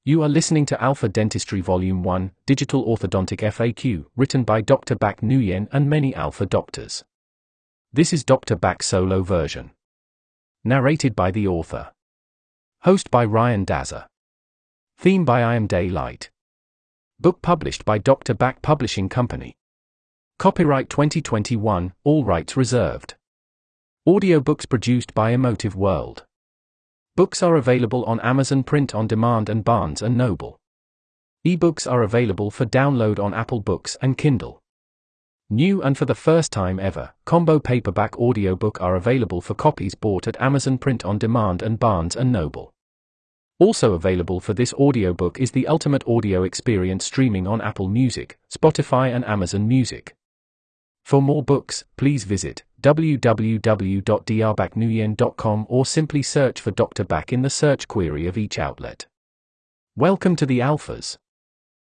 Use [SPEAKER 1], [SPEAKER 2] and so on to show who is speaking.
[SPEAKER 1] You are listening to Alpha Dentistry Volume 1, Digital Orthodontic FAQ, written by Dr. Bak Nguyen and many Alpha doctors. This is Dr. Bak solo version. Narrated by the author. Host by Ryan Dazer. Theme by I Am Daylight. Book published by Dr. Bak Publishing Company. Copyright 2021, all rights reserved. Audiobooks produced by Emotive World. Books are available on Amazon Print on Demand and Barnes & Noble. Ebooks are available for download on Apple Books and Kindle. New and for the first time ever, combo paperback audiobook are available for copies bought at Amazon Print on Demand and Barnes & Noble. Also available for this audiobook is the Ultimate Audio Experience streaming on Apple Music, Spotify and Amazon Music. For more books, please visit www.drbaknguyen.com or simply search for Dr. Bak in the search query of each outlet. Welcome to the Alphas.